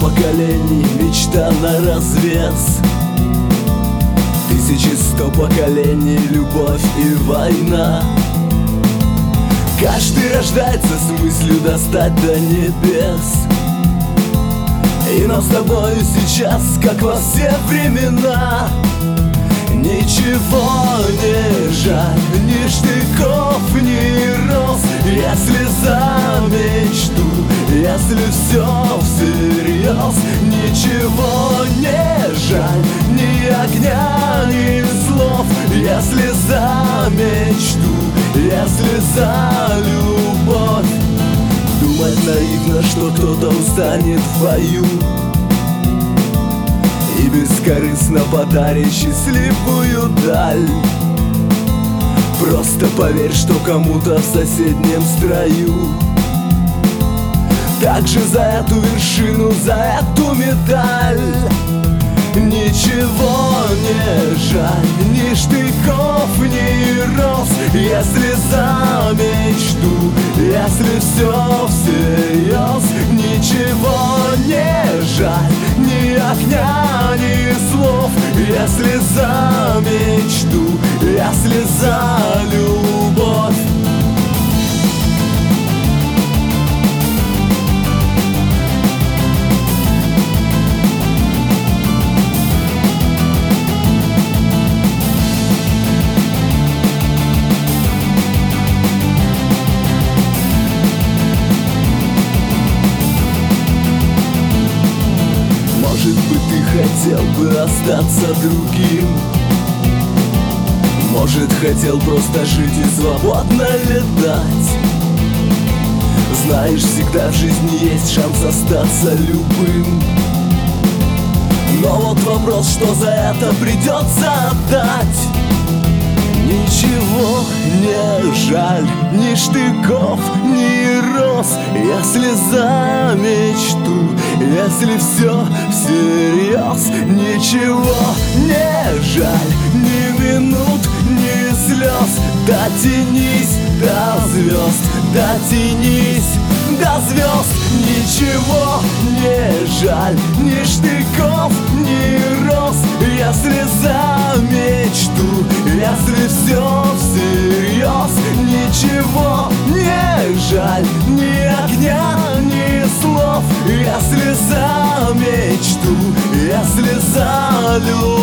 поколений, мечта на развес. 1100 поколений, любовь и война. Каждый рождается с мыслью достать до небес. И нам с тобою сейчас, как во все времена, ничего не жаль, ни штыков, ни роз. Если за мечту, если все всерьез, ничего не жаль, ни огня, ни слов. Если за мечту, если за любовь. Думать наивно, что кто-то устанет в бою и бескорыстно подарит счастливую даль. Просто поверь, что кому-то в соседнем строю также за эту вершину, за эту медаль. Ничего не жаль, ни штыков, ни роз. Если за мечту, если все всерьез, ничего не жаль, ни огня, ни слов. Если за мечту, если за любовь. Может быть, ты хотел бы остаться другим. Может, хотел просто жить и свободно летать. Знаешь, всегда в жизни есть шанс остаться любым. Но вот вопрос, что за это придется отдать. Ничего не жаль, ни штыков, ни роз. Если за мечту, если все всерьез, ничего не жаль, ни минут, ни слез. Дотянись до звезд, дотянись до звезд. Ничего не жаль, ни штыков, ни роз. Если за мечту, если все всерьез, ничего не жаль, ни огня, ни слов. Если за мечту, если за любовь.